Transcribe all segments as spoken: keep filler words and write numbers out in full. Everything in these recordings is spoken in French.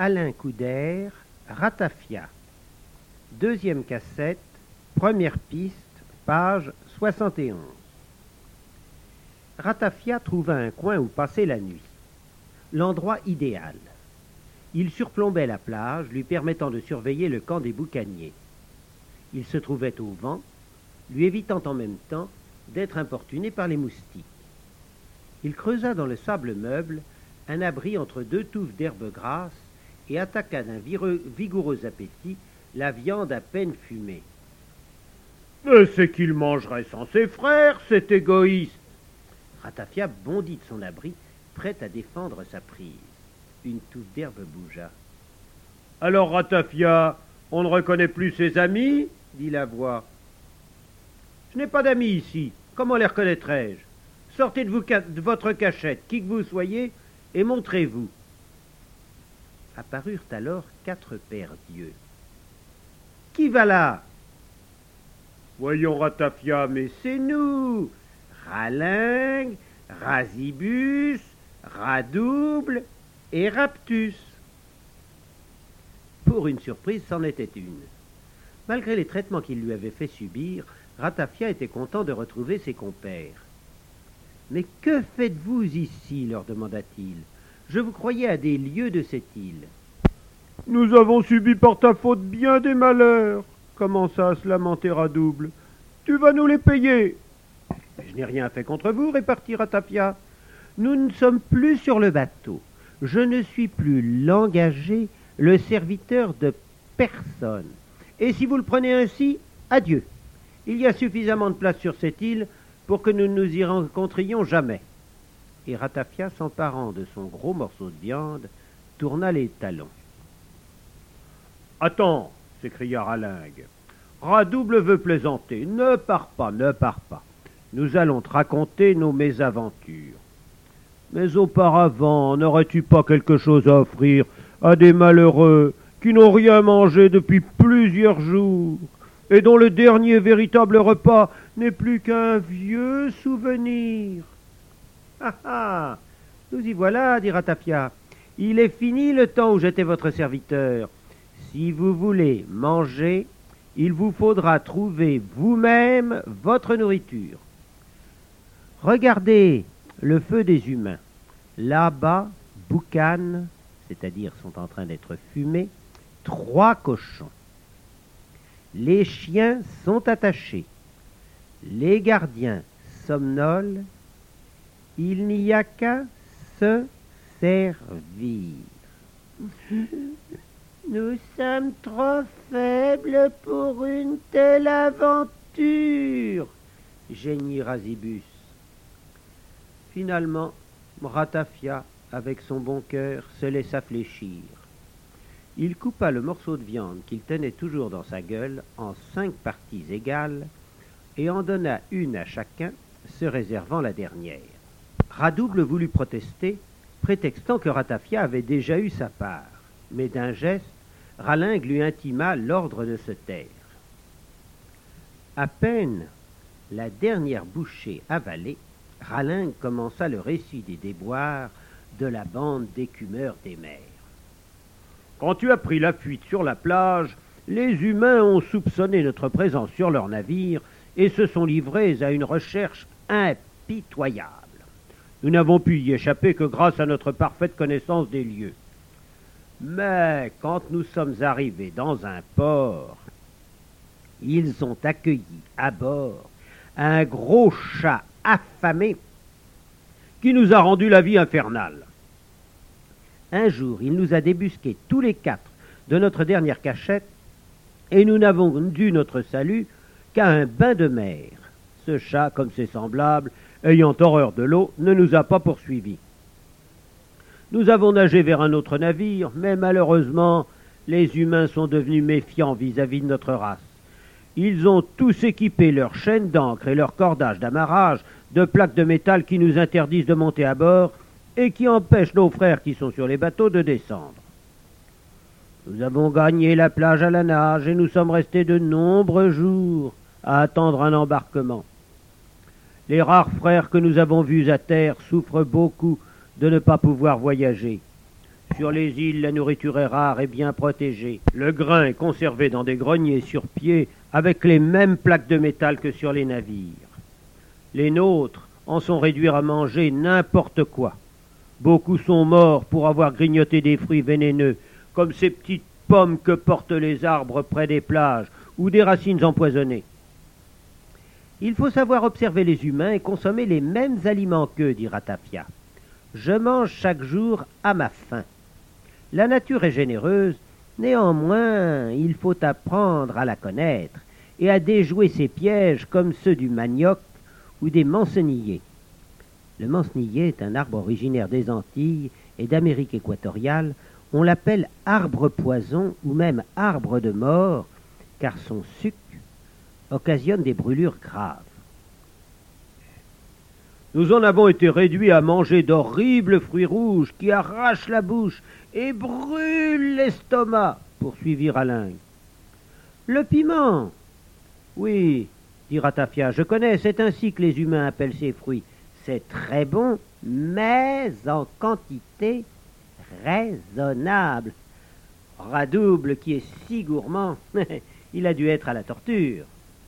Alain Couder, Ratafia. Deuxième cassette, première piste, page soixante et onze. Ratafia trouva un coin où passer la nuit. L'endroit idéal. Il surplombait la plage, lui permettant de surveiller le camp des boucaniers. Il se trouvait au vent, lui évitant en même temps d'être importuné par les moustiques. Il creusa dans le sable meuble un abri entre deux touffes d'herbes grasses et attaqua d'un vigoureux appétit la viande à peine fumée. « Mais c'est qu'il mangerait sans ses frères, cet égoïste !» Ratafia bondit de son abri, prêt à défendre sa prise. Une touffe d'herbe bougea. « Alors, Ratafia, on ne reconnaît plus ses amis ?» dit la voix. « Je n'ai pas d'amis ici. Comment les reconnaîtrais-je? Sortez de, vous, de votre cachette, qui que vous soyez, et montrez-vous. » Apparurent alors quatre paires d'yeux. « Qui va là ?»« Voyons, Ratafia, mais c'est nous. Ralingue, Rasibus, Radouble et Raptus. » Pour une surprise, c'en était une. Malgré les traitements qu'il lui avait fait subir, Ratafia était content de retrouver ses compères. « Mais que faites-vous ici ?» leur demanda-t-il. « Je vous croyais à des lieues de cette île. »« Nous avons subi par ta faute bien des malheurs, » commença à se lamenter Radouble. « Tu vas nous les payer. »« Je n'ai rien fait contre vous, » répartit Ratafia. « Nous ne sommes plus sur le bateau. Je ne suis plus l'engagé, le serviteur de personne. Et si vous le prenez ainsi, adieu. Il y a suffisamment de place sur cette île pour que nous ne nous y rencontrions jamais. » Et Ratafia, s'emparant de son gros morceau de viande, tourna les talons. « Attends !» s'écria Ralingue. « Radouble veut plaisanter. Ne pars pas, ne pars pas. Nous allons te raconter nos mésaventures. Mais auparavant, n'aurais-tu pas quelque chose à offrir à des malheureux qui n'ont rien mangé depuis plusieurs jours et dont le dernier véritable repas n'est plus qu'un vieux souvenir? »« Ah ah, nous y voilà, » dit Ratafia. « Il est fini le temps où j'étais votre serviteur. Si vous voulez manger, il vous faudra trouver vous-même votre nourriture. Regardez le feu des humains. Là-bas, boucanent, c'est-à-dire sont en train d'être fumés, trois cochons. Les chiens sont attachés. Les gardiens somnolent. Il n'y a qu'à se servir. Nous sommes trop faibles pour une telle aventure, geignit Rasibus. Finalement, Ratafia, avec son bon cœur, se laissa fléchir. Il coupa le morceau de viande qu'il tenait toujours dans sa gueule en cinq parties égales et en donna une à chacun, se réservant la dernière. Radouble voulut protester, prétextant que Ratafia avait déjà eu sa part, mais d'un geste, Ralingue lui intima l'ordre de se taire. À peine la dernière bouchée avalée, Ralingue commença le récit des déboires de la bande d'écumeurs des mers. Quand tu as pris la fuite sur la plage, les humains ont soupçonné notre présence sur leur navire et se sont livrés à une recherche impitoyable. Nous n'avons pu y échapper que grâce à notre parfaite connaissance des lieux. Mais quand nous sommes arrivés dans un port, ils ont accueilli à bord un gros chat affamé qui nous a rendu la vie infernale. Un jour, il nous a débusqués tous les quatre de notre dernière cachette et nous n'avons dû notre salut qu'à un bain de mer. Ce chat, comme ses semblables, ayant horreur de l'eau, ne nous a pas poursuivis. Nous avons nagé vers un autre navire, mais malheureusement, les humains sont devenus méfiants vis-à-vis de notre race. Ils ont tous équipé leurs chaînes d'ancre et leurs cordages d'amarrage de plaques de métal qui nous interdisent de monter à bord et qui empêchent nos frères qui sont sur les bateaux de descendre. Nous avons gagné la plage à la nage et nous sommes restés de nombreux jours à attendre un embarquement. Les rares frères que nous avons vus à terre souffrent beaucoup de ne pas pouvoir voyager. Sur les îles, la nourriture est rare et bien protégée. Le grain est conservé dans des greniers sur pied avec les mêmes plaques de métal que sur les navires. Les nôtres en sont réduits à manger n'importe quoi. Beaucoup sont morts pour avoir grignoté des fruits vénéneux, comme ces petites pommes que portent les arbres près des plages, ou des racines empoisonnées. Il faut savoir observer les humains et consommer les mêmes aliments qu'eux, dit Ratafia. Je mange chaque jour à ma faim. La nature est généreuse, néanmoins il faut apprendre à la connaître et à déjouer ses pièges comme ceux du manioc ou des mancenilliers. Le mancenillier est un arbre originaire des Antilles et d'Amérique équatoriale. On l'appelle arbre poison ou même arbre de mort, car son suc occasionne des brûlures graves. Nous en avons été réduits à manger d'horribles fruits rouges qui arrachent la bouche et brûlent l'estomac, poursuivit Ralingue. Le piment. Oui, dit Ratafia, je connais, c'est ainsi que les humains appellent ces fruits. C'est très bon, mais en quantité raisonnable. Radouble, qui est si gourmand, il a dû être à la torture.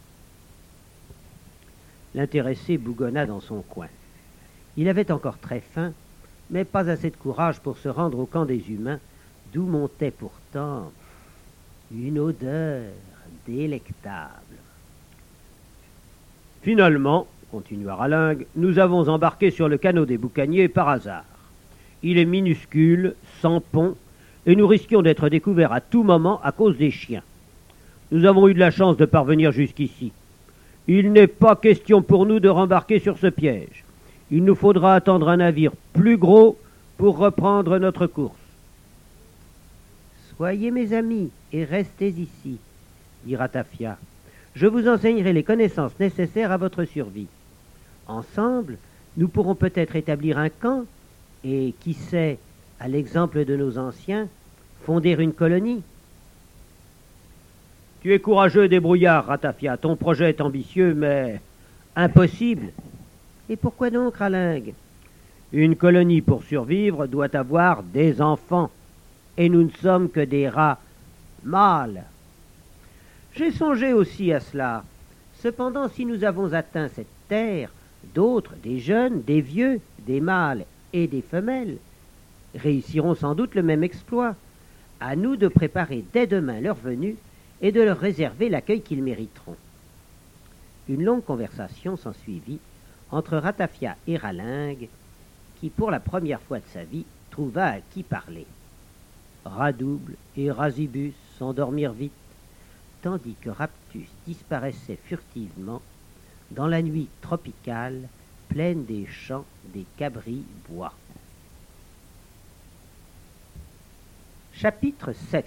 L'intéressé bougonna dans son coin. Il avait encore très faim, mais pas assez de courage pour se rendre au camp des humains, d'où montait pourtant une odeur délectable. Finalement, continua Ralingue, nous avons embarqué sur le canot des boucaniers par hasard. Il est minuscule, sans pont, et nous risquions d'être découverts à tout moment à cause des chiens. Nous avons eu de la chance de parvenir jusqu'ici. Il n'est pas question pour nous de rembarquer sur ce piège. Il nous faudra attendre un navire plus gros pour reprendre notre course. Soyez mes amis et restez ici, dit Ratafia. Je vous enseignerai les connaissances nécessaires à votre survie. Ensemble, nous pourrons peut-être établir un camp et, qui sait, à l'exemple de nos anciens, fonder une colonie. Tu es courageux et débrouillard, Ratafia. Ton projet est ambitieux, mais impossible. Et pourquoi donc, Ralingue? Une colonie, pour survivre, doit avoir des enfants. Et nous ne sommes que des rats mâles. J'ai songé aussi à cela. Cependant, si nous avons atteint cette terre, d'autres, des jeunes, des vieux, des mâles et des femelles, réussiront sans doute le même exploit. À nous de préparer dès demain leur venue et de leur réserver l'accueil qu'ils mériteront. Une longue conversation s'ensuivit entre Ratafia et Ralingue, qui, pour la première fois de sa vie, trouva à qui parler. Radouble et Rasibus s'endormirent vite, tandis que Raptus disparaissait furtivement dans la nuit tropicale, pleine des champs des cabris bois. Chapitre sept.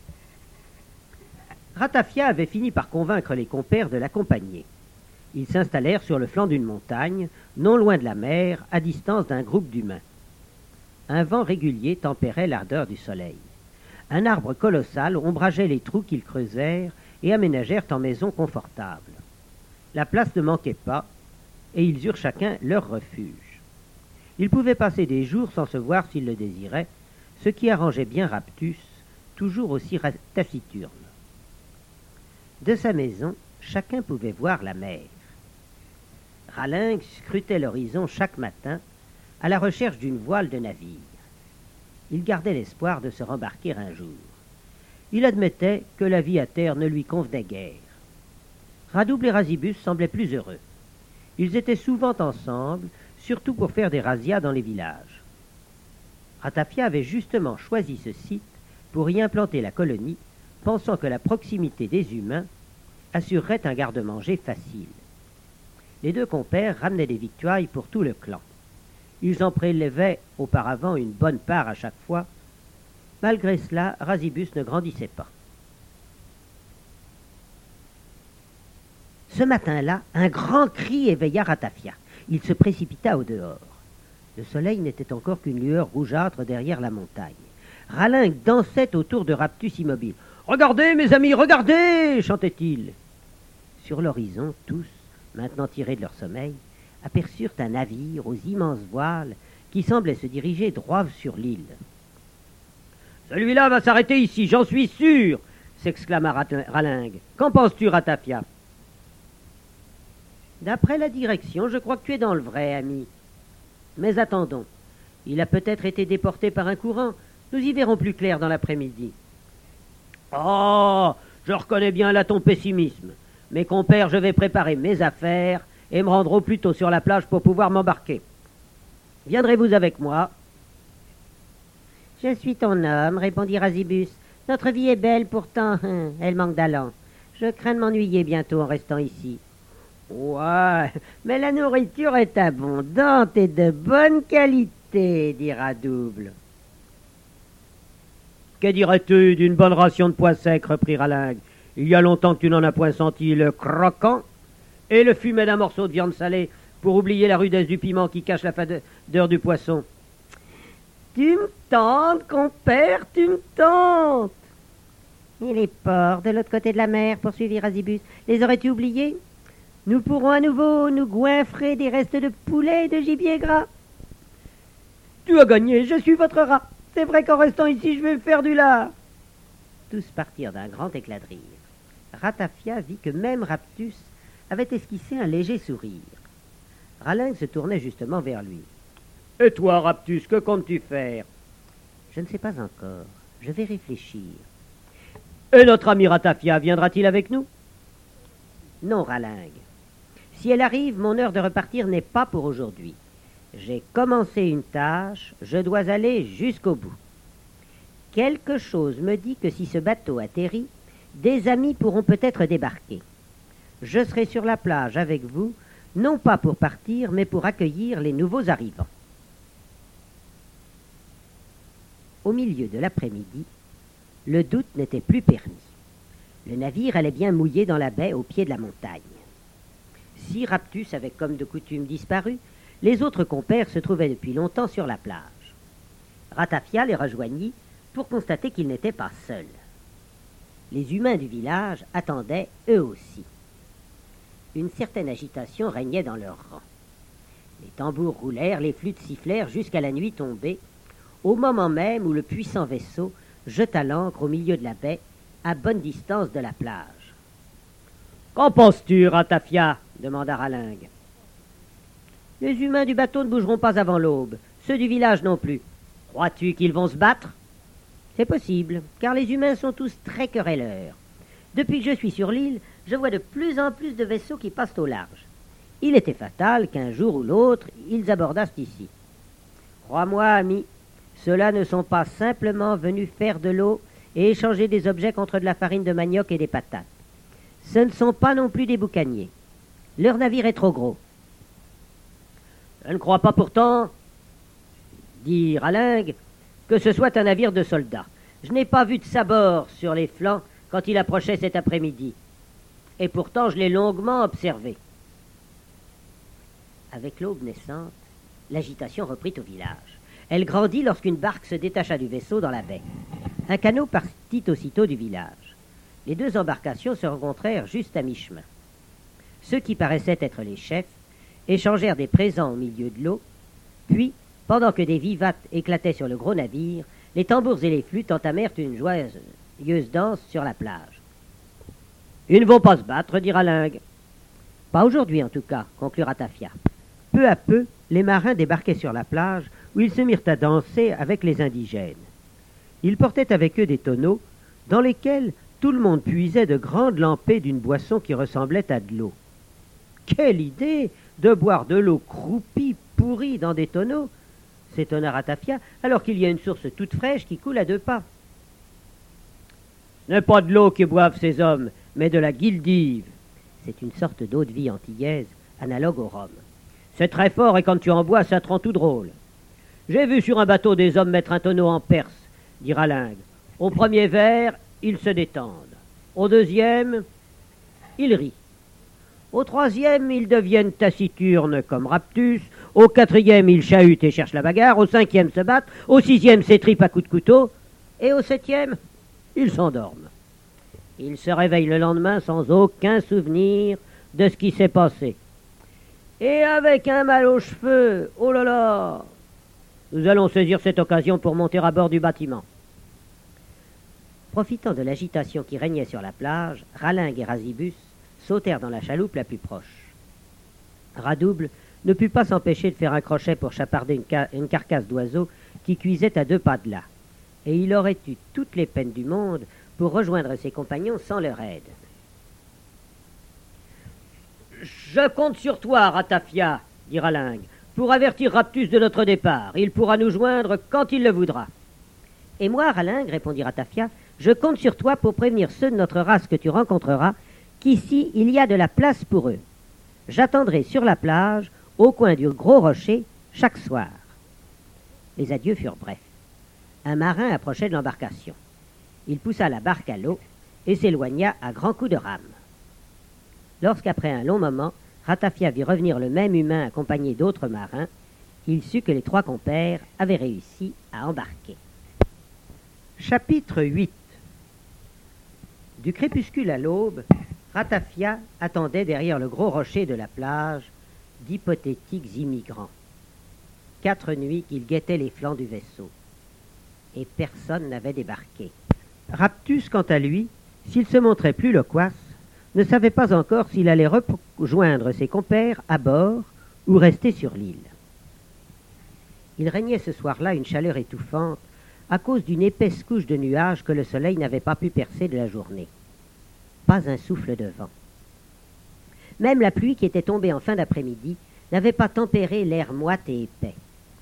Ratafia avait fini par convaincre les compères de l'accompagner. Ils s'installèrent sur le flanc d'une montagne, non loin de la mer, à distance d'un groupe d'humains. Un vent régulier tempérait l'ardeur du soleil. Un arbre colossal ombrageait les trous qu'ils creusèrent et aménagèrent en maisons confortables. La place ne manquait pas, et ils eurent chacun leur refuge. Ils pouvaient passer des jours sans se voir s'ils le désiraient, ce qui arrangeait bien Raptus, toujours aussi taciturne. De sa maison, chacun pouvait voir la mer. Ralingue scrutait l'horizon chaque matin à la recherche d'une voile de navire. Il gardait l'espoir de se rembarquer un jour. Il admettait que la vie à terre ne lui convenait guère. Radouble et Rasibus semblaient plus heureux. Ils étaient souvent ensemble, surtout pour faire des razzias dans les villages. Ratafia avait justement choisi ce site pour y implanter la colonie, pensant que la proximité des humains assurerait un garde-manger facile. Les deux compères ramenaient des victuailles pour tout le clan. Ils en prélevaient auparavant une bonne part à chaque fois. Malgré cela, Rasibus ne grandissait pas. Ce matin-là, un grand cri éveilla Ratafia. Il se précipita au dehors. Le soleil n'était encore qu'une lueur rougeâtre derrière la montagne. Ralingue dansait autour de Raptus immobile. « Regardez, mes amis, regardez !» chantait-il. Sur l'horizon, tous, maintenant tirés de leur sommeil, aperçurent un navire aux immenses voiles qui semblait se diriger droit sur l'île. Celui-là va s'arrêter ici, j'en suis sûr, s'exclama Ralingue. Qu'en penses-tu, Ratafia? D'après la direction, je crois que tu es dans le vrai, ami. Mais attendons, il a peut-être été déporté par un courant. Nous y verrons plus clair dans l'après-midi. Oh, je reconnais bien là ton pessimisme. Mes compères, je vais préparer mes affaires et me rendre au plus tôt sur la plage pour pouvoir m'embarquer. Viendrez-vous avec moi? Je suis ton homme, répondit Rasibus. Notre vie est belle, pourtant, elle manque d'allant. Je crains de m'ennuyer bientôt en restant ici. Ouais, mais la nourriture est abondante et de bonne qualité, dira Double. Que dirais-tu d'une bonne ration de pois sec, reprit Ralingue. Il y a longtemps que tu n'en as point senti le croquant et le fumet d'un morceau de viande salée pour oublier la rudesse du piment qui cache la fadeur du poisson. Tu me tentes, compère, tu me tentes. Et les porcs de l'autre côté de la mer, poursuivit Rasibus, les aurais-tu oubliés? Nous pourrons à nouveau nous goinfrer des restes de poulet et de gibier gras. Tu as gagné, je suis votre rat. C'est vrai qu'en restant ici, je vais me faire du lard. Tous partirent d'un grand éclat de rire. Ratafia vit que même Raptus avait esquissé un léger sourire. Ralingue se tournait justement vers lui. « Et toi, Raptus, que comptes-tu faire ?»« Je ne sais pas encore. Je vais réfléchir. »« Et notre ami Ratafia viendra-t-il avec nous ?»« Non, Ralingue. Si elle arrive, mon heure de repartir n'est pas pour aujourd'hui. J'ai commencé une tâche, je dois aller jusqu'au bout. Quelque chose me dit que si ce bateau atterrit, des amis pourront peut-être débarquer. Je serai sur la plage avec vous, non pas pour partir, mais pour accueillir les nouveaux arrivants. » Au milieu de l'après-midi, le doute n'était plus permis. Le navire allait bien mouiller dans la baie au pied de la montagne. Si Raptus avait comme de coutume disparu, les autres compères se trouvaient depuis longtemps sur la plage. Ratafia les rejoignit pour constater qu'ils n'étaient pas seuls. Les humains du village attendaient eux aussi. Une certaine agitation régnait dans leurs rangs. Les tambours roulèrent, les flûtes sifflèrent jusqu'à la nuit tombée, au moment même où le puissant vaisseau jeta l'ancre au milieu de la baie, à bonne distance de la plage. « Qu'en penses-tu, Ratafia ?» demanda Ralingue. « Les humains du bateau ne bougeront pas avant l'aube, ceux du village non plus. Crois-tu qu'ils vont se battre ?»« C'est possible, car les humains sont tous très querelleurs. Depuis que je suis sur l'île, je vois de plus en plus de vaisseaux qui passent au large. Il était fatal qu'un jour ou l'autre, ils abordassent ici. Crois-moi, ami, ceux-là ne sont pas simplement venus faire de l'eau et échanger des objets contre de la farine de manioc et des patates. Ce ne sont pas non plus des boucaniers. Leur navire est trop gros. »« Je ne crois pas pourtant, dit Ralingue, que ce soit un navire de soldats. Je n'ai pas vu de sabord sur les flancs quand il approchait cet après-midi. Et pourtant, je l'ai longuement observé. » Avec l'aube naissante, l'agitation reprit au village. Elle grandit lorsqu'une barque se détacha du vaisseau dans la baie. Un canot partit aussitôt du village. Les deux embarcations se rencontrèrent juste à mi-chemin. Ceux qui paraissaient être les chefs échangèrent des présents au milieu de l'eau, puis, pendant que des vivates éclataient sur le gros navire, les tambours et les flûtes entamèrent une joyeuse danse sur la plage. « Ils ne vont pas se battre, dit Ralingue. »« Pas aujourd'hui, en tout cas, conclut Ratafia. » Peu à peu, les marins débarquaient sur la plage, où ils se mirent à danser avec les indigènes. Ils portaient avec eux des tonneaux, dans lesquels tout le monde puisait de grandes lampées d'une boisson qui ressemblait à de l'eau. Quelle idée de boire de l'eau croupie, pourrie dans des tonneaux, s'étonna Ratafia, alors qu'il y a une source toute fraîche qui coule à deux pas. Ce n'est pas de l'eau que boivent ces hommes, mais de la guildive. C'est une sorte d'eau de vie antillaise, analogue au rhum. C'est très fort et quand tu en bois, ça te rend tout drôle. J'ai vu sur un bateau des hommes mettre un tonneau en Perse, dit Ralingue. Au premier verre, ils se détendent. Au deuxième, ils rient. Au troisième, ils deviennent taciturnes comme Raptus. Au quatrième, ils chahutent et cherchent la bagarre. Au cinquième, se battent. Au sixième, s'étripent à coups de couteau. Et au septième, ils s'endorment. Ils se réveillent le lendemain sans aucun souvenir de ce qui s'est passé. Et avec un mal aux cheveux, oh là là, nous allons saisir cette occasion pour monter à bord du bâtiment. Profitant de l'agitation qui régnait sur la plage, Ralingue et Rasibus sautèrent dans la chaloupe la plus proche. Radouble ne put pas s'empêcher de faire un crochet pour chaparder une, ca- une carcasse d'oiseau qui cuisait à deux pas de là, et il aurait eu toutes les peines du monde pour rejoindre ses compagnons sans leur aide. « Je compte sur toi, Ratafia, dit Ralingue, pour avertir Raptus de notre départ. Il pourra nous joindre quand il le voudra. »« Et moi, Ralingue, répondit Ratafia, je compte sur toi pour prévenir ceux de notre race que tu rencontreras qu'ici il y a de la place pour eux. J'attendrai sur la plage, au coin du gros rocher, chaque soir. » Les adieux furent brefs. Un marin approchait de l'embarcation. Il poussa la barque à l'eau et s'éloigna à grands coups de rame. Lorsqu'après un long moment, Ratafia vit revenir le même humain accompagné d'autres marins, il sut que les trois compères avaient réussi à embarquer. Chapitre huit. Du crépuscule à l'aube, Ratafia attendait derrière le gros rocher de la plage d'hypothétiques immigrants. Quatre nuits qu'il guettait les flancs du vaisseau. Et personne n'avait débarqué. Raptus, quant à lui, s'il se montrait plus loquace, ne savait pas encore s'il allait rejoindre ses compères à bord ou rester sur l'île. Il régnait ce soir-là une chaleur étouffante à cause d'une épaisse couche de nuages que le soleil n'avait pas pu percer de la journée. Pas un souffle de vent. Même la pluie qui était tombée en fin d'après-midi n'avait pas tempéré l'air moite et épais.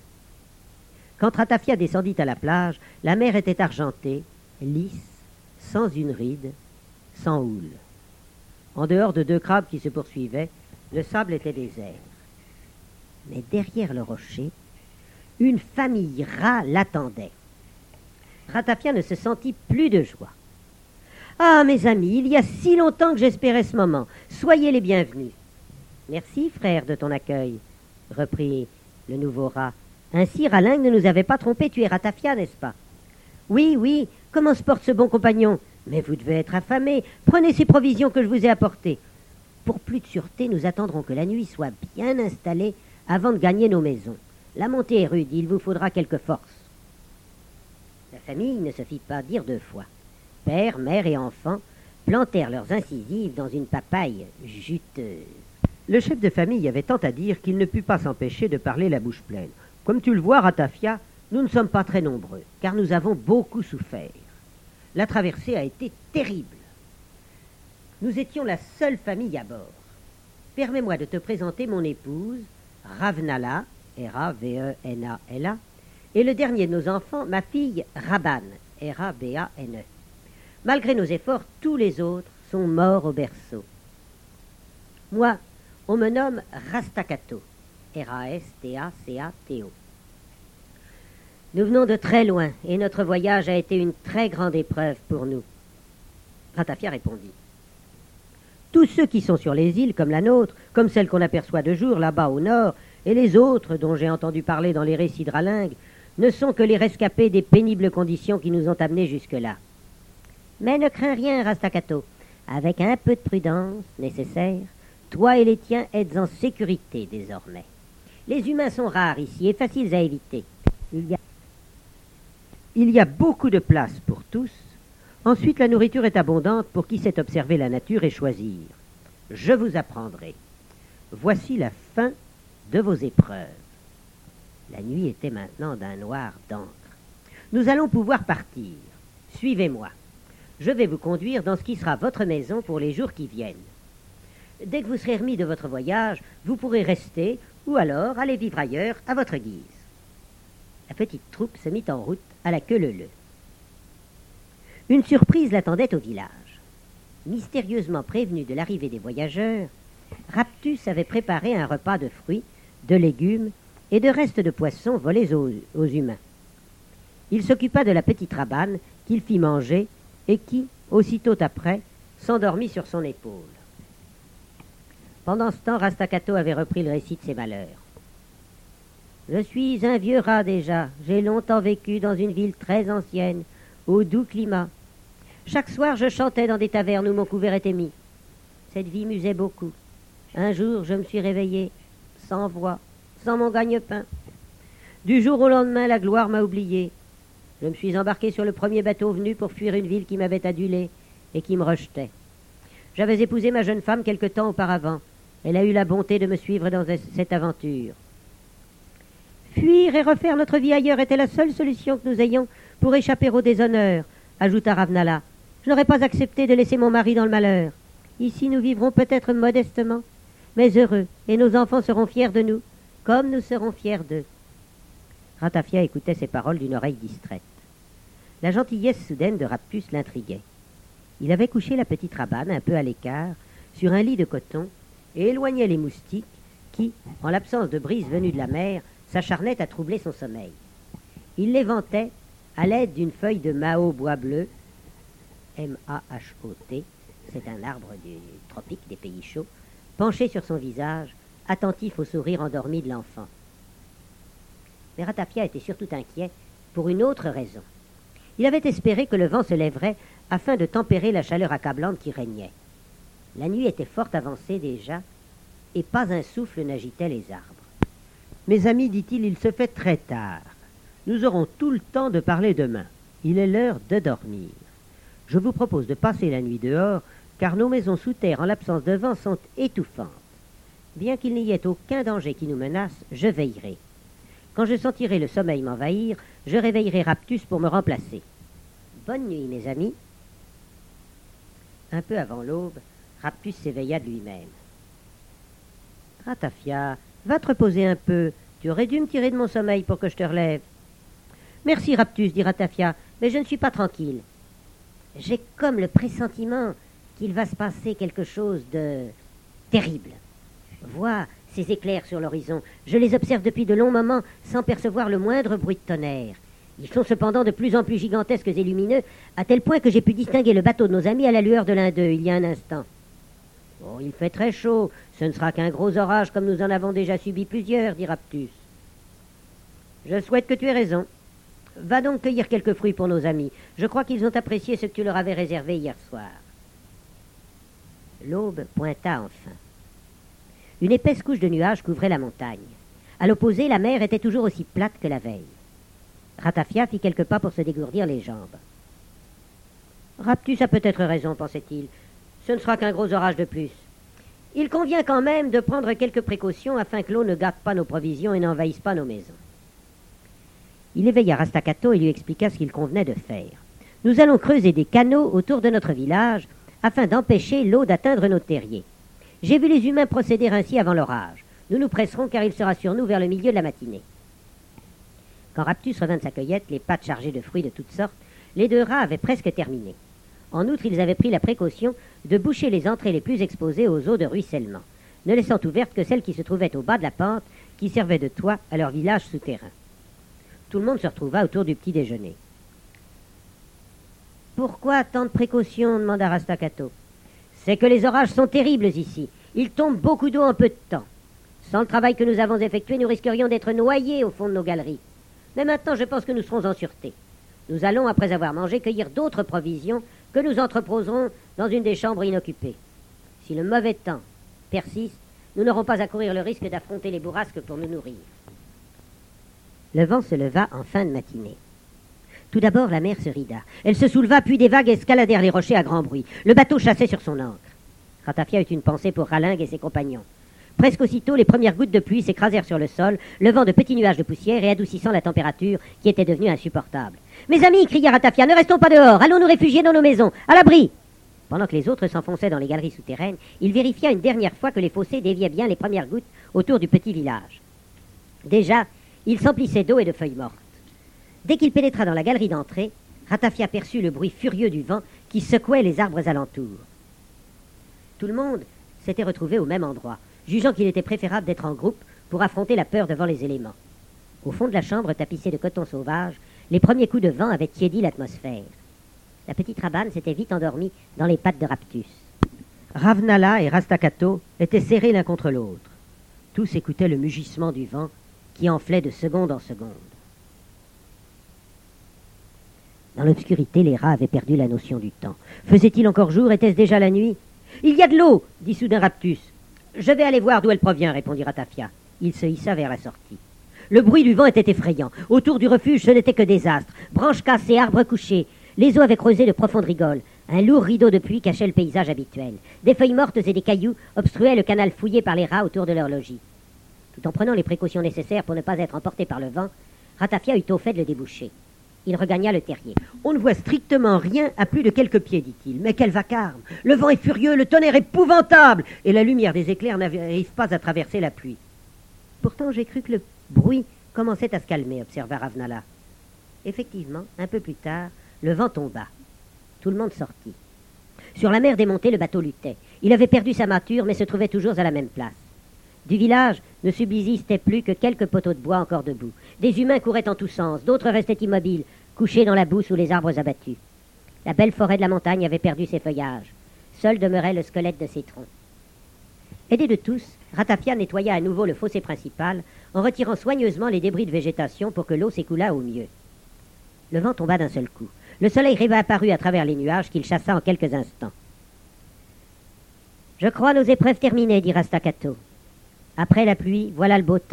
Quand Ratafia descendit à la plage, la mer était argentée, lisse, sans une ride, sans houle. En dehors de deux crabes qui se poursuivaient, le sable était désert. Mais derrière le rocher, une famille rat l'attendait. Ratafia ne se sentit plus de joie. « Ah, mes amis, il y a si longtemps que j'espérais ce moment. Soyez les bienvenus. »« Merci, frère, de ton accueil, » reprit le nouveau rat. « Ainsi, Ralingue ne nous avait pas trompés, tu es Ratafia, n'est-ce pas ?»« Oui, oui, comment se porte ce bon compagnon ? Mais vous devez être affamé. Prenez ces provisions que je vous ai apportées. Pour plus de sûreté, nous attendrons que la nuit soit bien installée avant de gagner nos maisons. La montée est rude, il vous faudra quelque force. » La famille ne se fit pas dire deux fois. Père, mère et enfants plantèrent leurs incisives dans une papaye juteuse. Le chef de famille avait tant à dire qu'il ne put pas s'empêcher de parler la bouche pleine. « Comme tu le vois, Ratafia, nous ne sommes pas très nombreux, car nous avons beaucoup souffert. La traversée a été terrible. Nous étions la seule famille à bord. Permets-moi de te présenter mon épouse, Ravnala, R A V E N A L A, et le dernier de nos enfants, ma fille Raban, R A B A N E. Malgré nos efforts, tous les autres sont morts au berceau. Moi, on me nomme Rastakato, R A S T A C A T O. Nous venons de très loin, et notre voyage a été une très grande épreuve pour nous. Ratafia répondit. Tous ceux qui sont sur les îles comme la nôtre, comme celle qu'on aperçoit de jour là-bas au nord, et les autres dont j'ai entendu parler dans les récits de Ralingue, ne sont que les rescapés des pénibles conditions qui nous ont amenés jusque-là. Mais ne crains rien, Rastakato. Avec un peu de prudence nécessaire, toi et les tiens êtes en sécurité désormais. Les humains sont rares ici et faciles à éviter. Il y a, Il y a beaucoup de place pour tous. Ensuite, la nourriture est abondante pour qui sait observer la nature et choisir. Je vous apprendrai. Voici la fin de vos épreuves. La nuit était maintenant d'un noir d'encre. Nous allons pouvoir partir. Suivez-moi. Je vais vous conduire dans ce qui sera votre maison pour les jours qui viennent. Dès que vous serez remis de votre voyage, vous pourrez rester ou alors aller vivre ailleurs à votre guise. La petite troupe se mit en route à la queue leu-leu. Une surprise l'attendait au village. Mystérieusement prévenu de l'arrivée des voyageurs, Raptus avait préparé un repas de fruits, de légumes et de restes de poissons volés aux, aux humains. Il s'occupa de la petite Rabane qu'il fit manger et qui, aussitôt après, s'endormit sur son épaule. Pendant ce temps, Rastakato avait repris le récit de ses malheurs. « Je suis un vieux rat déjà. J'ai longtemps vécu dans une ville très ancienne, au doux climat. Chaque soir, je chantais dans des tavernes où mon couvert était mis. Cette vie m'usait beaucoup. Un jour, je me suis réveillé, sans voix, sans mon gagne-pain. Du jour au lendemain, la gloire m'a oublié. Je me suis embarqué sur le premier bateau venu pour fuir une ville qui m'avait adulé et qui me rejetait. J'avais épousé ma jeune femme quelque temps auparavant. Elle a eu la bonté de me suivre dans cette aventure. Fuir et refaire notre vie ailleurs était la seule solution que nous ayons pour échapper au déshonneur, ajouta Ravnala. Je n'aurais pas accepté de laisser mon mari dans le malheur. Ici, nous vivrons peut-être modestement, mais heureux, et nos enfants seront fiers de nous, comme nous serons fiers d'eux. Ratafia écoutait ces paroles d'une oreille distraite. La gentillesse soudaine de Raptus l'intriguait. Il avait couché la petite Rabane un peu à l'écart, sur un lit de coton, et éloignait les moustiques qui, en l'absence de brise venue de la mer, s'acharnaient à troubler son sommeil. Il les vantait à l'aide d'une feuille de Mao bois bleu, M A H O T, c'est un arbre du tropique des pays chauds, penché sur son visage, attentif au sourire endormi de l'enfant. Mais Ratafia était surtout inquiet pour une autre raison. Il avait espéré que le vent se lèverait afin de tempérer la chaleur accablante qui régnait. La nuit était fort avancée déjà, et pas un souffle n'agitait les arbres. « Mes amis, dit-il, il se fait très tard. Nous aurons tout le temps de parler demain. Il est l'heure de dormir. Je vous propose de passer la nuit dehors, car nos maisons sous terre, en l'absence de vent, sont étouffantes. Bien qu'il n'y ait aucun danger qui nous menace, je veillerai. Quand je sentirai le sommeil m'envahir, je réveillerai Raptus pour me remplacer. Bonne nuit, mes amis. » Un peu avant l'aube, Raptus s'éveilla de lui-même. « Ratafia, va te reposer un peu. Tu aurais dû me tirer de mon sommeil pour que je te relève. »« Merci, Raptus, dit Ratafia, mais je ne suis pas tranquille. J'ai comme le pressentiment qu'il va se passer quelque chose de terrible. Vois ces éclairs sur l'horizon. Je les observe depuis de longs moments sans percevoir le moindre bruit de tonnerre. Ils sont cependant de plus en plus gigantesques et lumineux, à tel point que j'ai pu distinguer le bateau de nos amis à la lueur de l'un d'eux il y a un instant. Oh, il fait très chaud. Ce ne sera qu'un gros orage comme nous en avons déjà subi plusieurs, dit Raptus. Je souhaite que tu aies raison. Va donc cueillir quelques fruits pour nos amis. Je crois qu'ils ont apprécié ce que tu leur avais réservé hier soir. L'aube pointa enfin. Une épaisse couche de nuages couvrait la montagne. À l'opposé, la mer était toujours aussi plate que la veille. Ratafia fit quelques pas pour se dégourdir les jambes. Raptus a peut-être raison, pensait-il. Ce ne sera qu'un gros orage de plus. Il convient quand même de prendre quelques précautions afin que l'eau ne gâte pas nos provisions et n'envahisse pas nos maisons. Il éveilla Rastakato et lui expliqua ce qu'il convenait de faire. Nous allons creuser des canaux autour de notre village afin d'empêcher l'eau d'atteindre nos terriers. J'ai vu les humains procéder ainsi avant l'orage. Nous nous presserons car il sera sur nous vers le milieu de la matinée. Quand Raptus revint de sa cueillette, les pattes chargées de fruits de toutes sortes, les deux rats avaient presque terminé. En outre, ils avaient pris la précaution de boucher les entrées les plus exposées aux eaux de ruissellement, ne laissant ouvertes que celles qui se trouvaient au bas de la pente, qui servaient de toit à leur village souterrain. Tout le monde se retrouva autour du petit déjeuner. « Pourquoi tant de précautions ?» demanda Rastakato. « C'est que les orages sont terribles ici. Il tombe beaucoup d'eau en peu de temps. Sans le travail que nous avons effectué, nous risquerions d'être noyés au fond de nos galeries. Mais maintenant, je pense que nous serons en sûreté. Nous allons, après avoir mangé, cueillir d'autres provisions que nous entreposerons dans une des chambres inoccupées. Si le mauvais temps persiste, nous n'aurons pas à courir le risque d'affronter les bourrasques pour nous nourrir. » Le vent se leva en fin de matinée. Tout d'abord, la mer se rida. Elle se souleva, puis des vagues escaladèrent les rochers à grand bruit. Le bateau chassait sur son ancre. Ratafia eut une pensée pour Ralingue et ses compagnons. Presque aussitôt, les premières gouttes de pluie s'écrasèrent sur le sol, levant de petits nuages de poussière et adoucissant la température qui était devenue insupportable. « Mes amis !» cria Ratafia, « ne restons pas dehors, allons nous réfugier dans nos maisons, à l'abri !» Pendant que les autres s'enfonçaient dans les galeries souterraines, il vérifia une dernière fois que les fossés déviaient bien les premières gouttes autour du petit village. Déjà, il s'emplissait d'eau et de feuilles mortes. Dès qu'il pénétra dans la galerie d'entrée, Ratafia aperçut le bruit furieux du vent qui secouait les arbres alentours. Tout le monde s'était retrouvé au même endroit, jugeant qu'il était préférable d'être en groupe pour affronter la peur devant les éléments. Au fond de la chambre tapissée de coton sauvage, les premiers coups de vent avaient tiédi l'atmosphère. La petite Rabane s'était vite endormie dans les pattes de Raptus. Ravnala et Rastakato étaient serrés l'un contre l'autre. Tous écoutaient le mugissement du vent qui enflait de seconde en seconde. Dans l'obscurité, les rats avaient perdu la notion du temps. Faisait-il encore jour? Était-ce déjà la nuit? « Il y a de l'eau !» dit soudain Raptus. « Je vais aller voir d'où elle provient, » répondit Ratafia. Il se hissa vers la sortie. Le bruit du vent était effrayant. Autour du refuge, ce n'était que désastre. Branches cassées, arbres couchés. Les eaux avaient creusé de profondes rigoles. Un lourd rideau de pluie cachait le paysage habituel. Des feuilles mortes et des cailloux obstruaient le canal fouillé par les rats autour de leur logis. Tout en prenant les précautions nécessaires pour ne pas être emporté par le vent, Ratafia eut au fait de le déboucher. Il regagna le terrier. « On ne voit strictement rien à plus de quelques pieds, dit-il. Mais quel vacarme! Le vent est furieux, le tonnerre épouvantable, et la lumière des éclairs n'arrive pas à traverser la pluie. » Pourtant, j'ai cru que le bruit commençait à se calmer, observa Ravnala. Effectivement, un peu plus tard, le vent tomba. Tout le monde sortit. Sur la mer démontée, le bateau luttait. Il avait perdu sa mâture, mais se trouvait toujours à la même place. Du village ne subsistait plus que quelques poteaux de bois encore debout. Des humains couraient en tous sens, d'autres restaient immobiles, couchés dans la boue sous les arbres abattus. La belle forêt de la montagne avait perdu ses feuillages. Seul demeurait le squelette de ses troncs. Aidé de tous, Ratafia nettoya à nouveau le fossé principal en retirant soigneusement les débris de végétation pour que l'eau s'écoulât au mieux. Le vent tomba d'un seul coup. Le soleil réapparut à travers les nuages qu'il chassa en quelques instants. « Je crois nos épreuves terminées, dit Rastakato. Après la pluie, voilà le beau temps. »«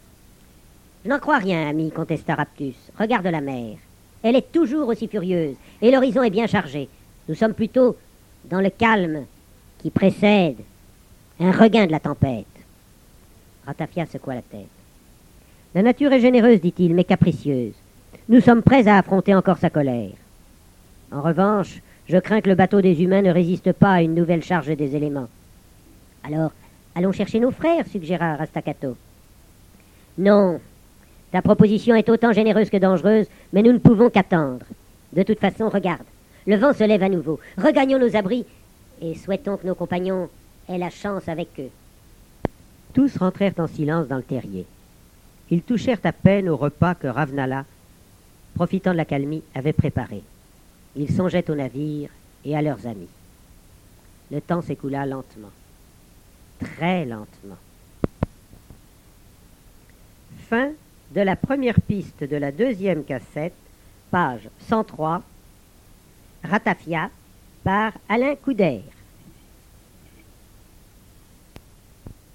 Je n'en crois rien, ami, contesta Raptus. Regarde la mer. Elle est toujours aussi furieuse, et l'horizon est bien chargé. Nous sommes plutôt dans le calme qui précède un regain de la tempête. » Ratafia secoua la tête. « La nature est généreuse, dit-il, mais capricieuse. Nous sommes prêts à affronter encore sa colère. En revanche, je crains que le bateau des humains ne résiste pas à une nouvelle charge des éléments. »« Alors, allons chercher nos frères, suggéra Rastakato. »« Non, ta proposition est autant généreuse que dangereuse, mais nous ne pouvons qu'attendre. De toute façon, regarde, le vent se lève à nouveau. Regagnons nos abris et souhaitons que nos compagnons aient la chance avec eux. » Tous rentrèrent en silence dans le terrier. Ils touchèrent à peine au repas que Ravnala, profitant de l'accalmie, avait préparé. Ils songeaient au navire et à leurs amis. Le temps s'écoula lentement. Très lentement. Fin de la première piste de la deuxième cassette, page cent trois, Ratafia, par Alain Couder.